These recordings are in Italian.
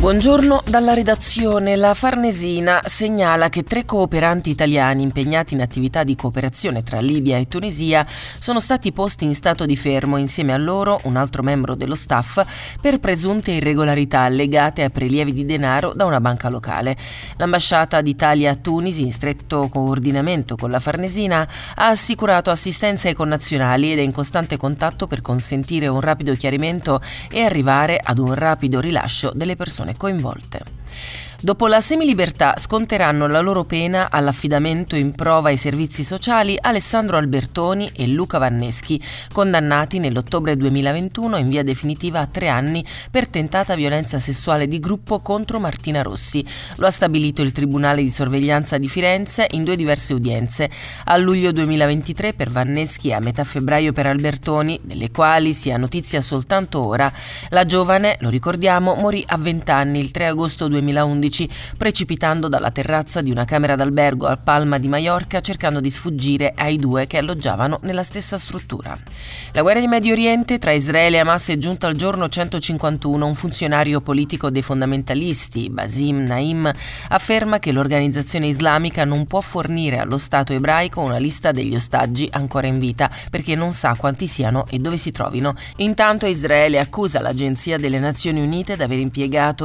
Buongiorno dalla redazione. La Farnesina segnala che 3 cooperanti italiani impegnati in attività di cooperazione tra Libia e Tunisia sono stati posti in stato di fermo insieme a loro un altro membro dello staff per presunte irregolarità legate a prelievi di denaro da una banca locale. L'ambasciata d'Italia a Tunisi, in stretto coordinamento con la Farnesina, ha assicurato assistenza ai connazionali ed è in costante contatto per consentire un rapido chiarimento e arrivare ad un rapido rilascio delle persone coinvolte. Dopo la semilibertà sconteranno la loro pena all'affidamento in prova ai servizi sociali Alessandro Albertoni e Luca Vanneschi, condannati nell'ottobre 2021 in via definitiva a 3 anni per tentata violenza sessuale di gruppo contro Martina Rossi. Lo ha stabilito il Tribunale di Sorveglianza di Firenze in 2 diverse udienze, a luglio 2023 per Vanneschi e a metà febbraio per Albertoni, delle quali si ha notizia soltanto ora. La giovane, lo ricordiamo, morì a 20 anni il 3 agosto 2011 precipitando dalla terrazza di una camera d'albergo a Palma di Maiorca cercando di sfuggire ai 2 che alloggiavano nella stessa struttura. La guerra in Medio Oriente tra Israele e Hamas è giunta al giorno 151. Un funzionario politico dei fondamentalisti, Basim Naim, afferma che l'organizzazione islamica non può fornire allo Stato ebraico una lista degli ostaggi ancora in vita perché non sa quanti siano e dove si trovino. Intanto Israele accusa l'Agenzia delle Nazioni Unite di aver impiegato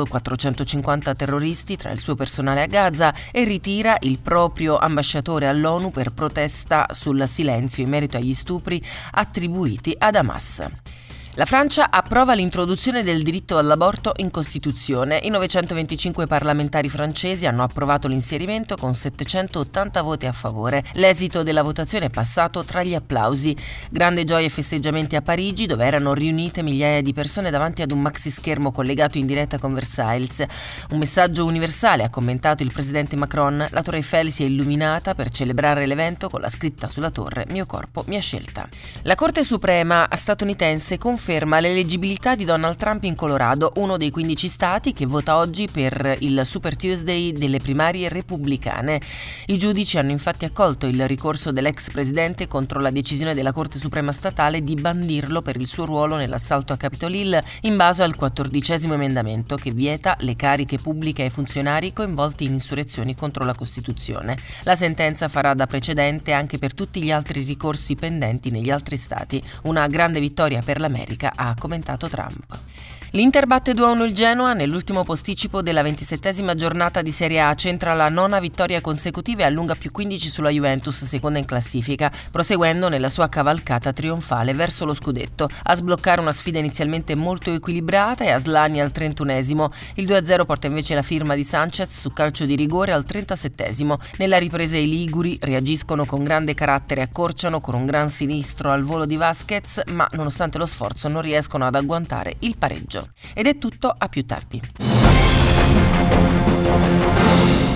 450 terroristi tra il suo personale a Gaza e ritira il proprio ambasciatore all'ONU per protesta sul silenzio in merito agli stupri attribuiti ad Hamas. La Francia approva l'introduzione del diritto all'aborto in Costituzione. I 925 parlamentari francesi hanno approvato l'inserimento con 780 voti a favore. L'esito della votazione è passato tra gli applausi. Grande gioia e festeggiamenti a Parigi, dove erano riunite migliaia di persone davanti ad un maxi schermo collegato in diretta con Versailles. Un messaggio universale, ha commentato il presidente Macron. La Torre Eiffel si è illuminata per celebrare l'evento con la scritta sulla torre "Mio corpo, mia scelta". La Corte Suprema statunitense conferma l'eleggibilità di Donald Trump in Colorado, uno dei 15 stati che vota oggi per il Super Tuesday delle primarie repubblicane. I giudici hanno infatti accolto il ricorso dell'ex presidente contro la decisione della Corte Suprema statale di bandirlo per il suo ruolo nell'assalto a Capitol Hill in base al 14° emendamento che vieta le cariche pubbliche ai funzionari coinvolti in insurrezioni contro la Costituzione. La sentenza farà da precedente anche per tutti gli altri ricorsi pendenti negli altri stati. Una grande vittoria per l'America, ha commentato Trump. L'Inter batte 2-1 il Genoa nell'ultimo posticipo della 27ª giornata di Serie A, centra la 9ª vittoria consecutiva e allunga più 15 sulla Juventus, seconda in classifica, proseguendo nella sua cavalcata trionfale verso lo scudetto. A sbloccare una sfida inizialmente molto equilibrata è Aslani al 31esimo. Il 2-0 porta invece la firma di Sanchez su calcio di rigore al 37esimo. Nella ripresa i liguri reagiscono con grande carattere, accorciano con un gran sinistro al volo di Vasquez, ma nonostante lo sforzo non riescono ad agguantare il pareggio. Ed è tutto, a più tardi.